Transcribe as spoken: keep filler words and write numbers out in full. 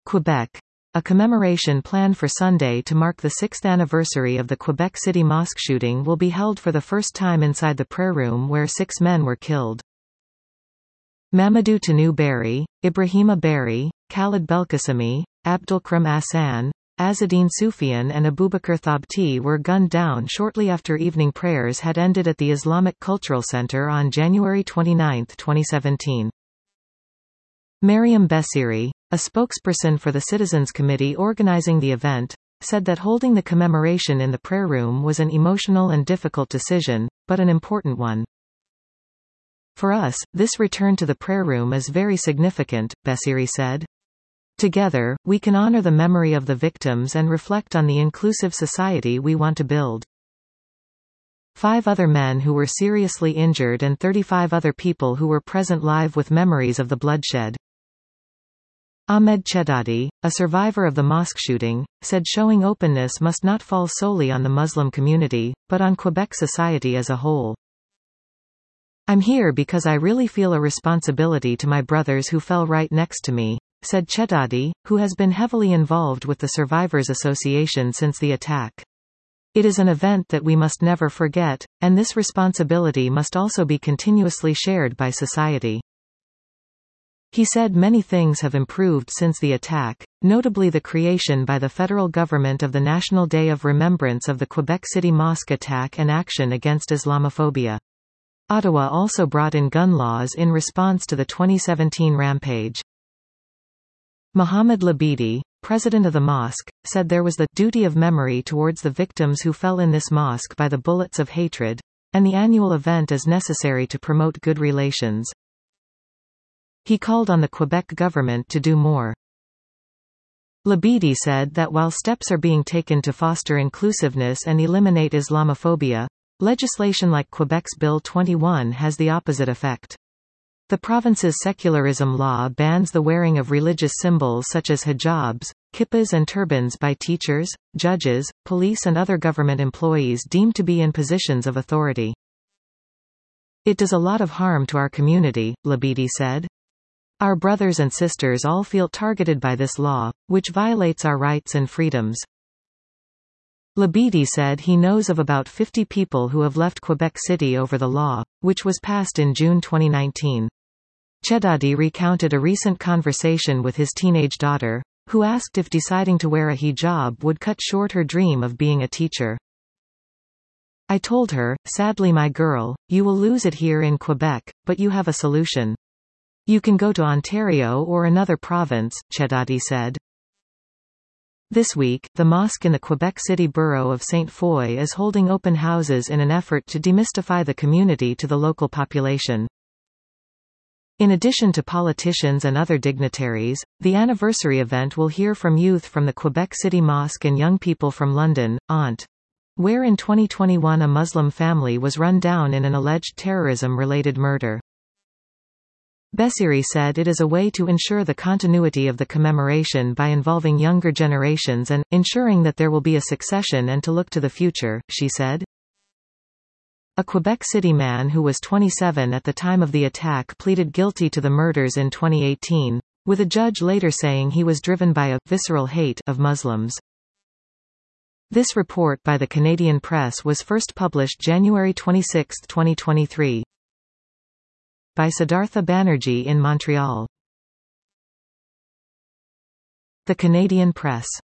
Quebec. A commemoration planned for Sunday to mark the sixth anniversary of the Quebec City mosque shooting will be held for the first time inside the prayer room where six men were killed. Mamadou Tanu Barry, Ibrahima Barry, Khalid Belkacemi, Abdulkrim Hassan, Azzedine Soufiane and Aboubakar Thabti were gunned down shortly after evening prayers had ended at the Islamic Cultural Center on January twenty-ninth, twenty seventeen. Mariam Bessiri, a spokesperson for the Citizens Committee organizing the event, said that holding the commemoration in the prayer room was an emotional and difficult decision, but an important one. For us, this return to the prayer room is very significant, Bessiri said. Together, we can honor the memory of the victims and reflect on the inclusive society we want to build. Five other men who were seriously injured and thirty-five other people who were present live with memories of the bloodshed. Ahmed Chedadi, a survivor of the mosque shooting, said showing openness must not fall solely on the Muslim community, but on Quebec society as a whole. I'm here because I really feel a responsibility to my brothers who fell right next to me, said Chedadi, who has been heavily involved with the Survivors Association since the attack. It is an event that we must never forget, and this responsibility must also be continuously shared by society. He said many things have improved since the attack, notably the creation by the federal government of the National Day of Remembrance of the Quebec City mosque attack and action against Islamophobia. Ottawa also brought in gun laws in response to the twenty seventeen rampage. Mohamed Labidi, president of the mosque, said there was the duty of memory towards the victims who fell in this mosque by the bullets of hatred, and the annual event is necessary to promote good relations. He called on the Quebec government to do more. Labidi said that while steps are being taken to foster inclusiveness and eliminate Islamophobia, legislation like Quebec's Bill twenty-one has the opposite effect. The province's secularism law bans the wearing of religious symbols such as hijabs, kippas and turbans by teachers, judges, police and other government employees deemed to be in positions of authority. It does a lot of harm to our community, Labidi said. Our brothers and sisters all feel targeted by this law, which violates our rights and freedoms. Labidi said he knows of about fifty people who have left Quebec City over the law, which was passed in June twenty nineteen. Chedadi recounted a recent conversation with his teenage daughter, who asked if deciding to wear a hijab would cut short her dream of being a teacher. I told her, sadly my girl, you will lose it here in Quebec, but you have a solution. You can go to Ontario or another province, Chedadi said. This week, the mosque in the Quebec City borough of Saint Foy is holding open houses in an effort to demystify the community to the local population. In addition to politicians and other dignitaries, the anniversary event will hear from youth from the Quebec City Mosque and young people from London, Ont, where in twenty twenty-one a Muslim family was run down in an alleged terrorism-related murder. Bessiri said it is a way to ensure the continuity of the commemoration by involving younger generations and, ensuring that there will be a succession and to look to the future, she said. A Quebec City man who was twenty-seven at the time of the attack pleaded guilty to the murders in twenty eighteen, with a judge later saying he was driven by a visceral hate of Muslims. This report by the Canadian Press was first published January twenty-sixth, twenty twenty-three. By Siddhartha Banerjee in Montreal. The Canadian Press.